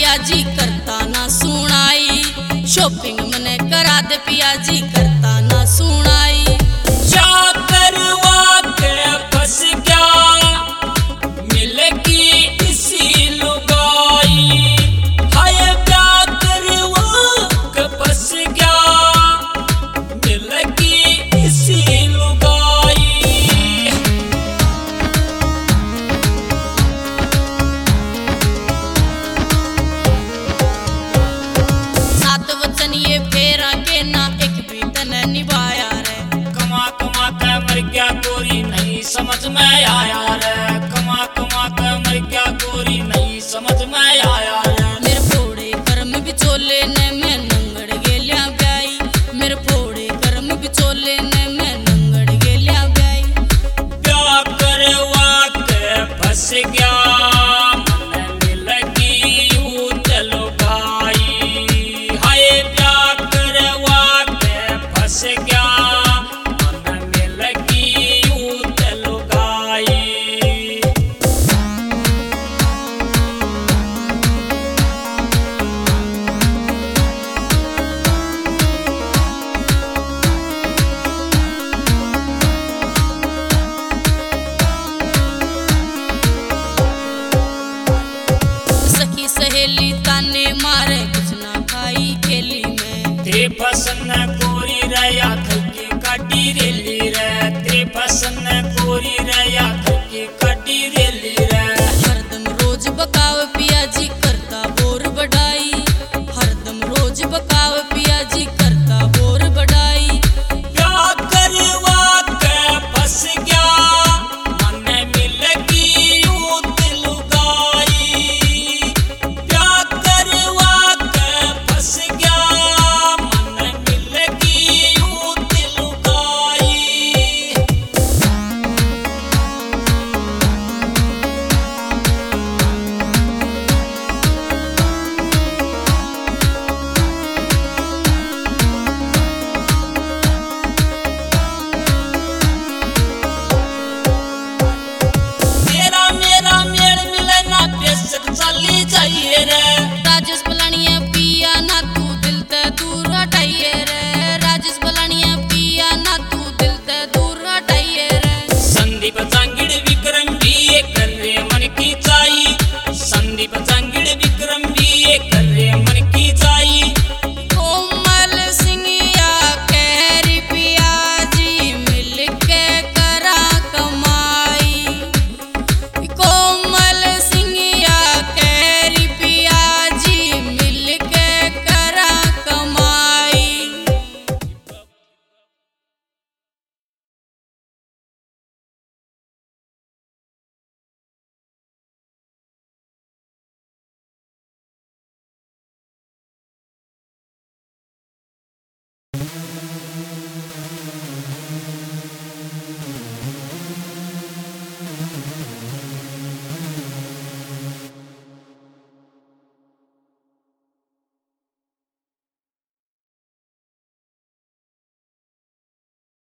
पिया जी करता ना सुनाई, शॉपिंग मने करा दे पिया जी करता ना सुनाई। क्या करवा के फंस गया मिलेगी इसी लुगाई, हाय क्या करवा के फंस गया मिलेगी इसी लुगाई। सात वचन ये फेरा के ना एक भी तने निभाया रे, कमा कमा के मर गया गोरी नहीं समझ में आया रे, कमा कमा के मर गया गोरी नहीं समझ में आया रे। मेरे फोड़े कर्म बिचोले ने मैं नंगड़ गेलिया ब्याई, मेरे फोड़े कर्म बिचोले ने मैं नंगड़ गेलिया ब्याई। क्या करवा के फंस गया मन मिलगी चलो भाई, हाय क्या करवा के फंस गया मन मिलगी चलो भाई। सखी सहेली ताने मारे कुछ ना खाई खेली में, ते पसंद गोरी रया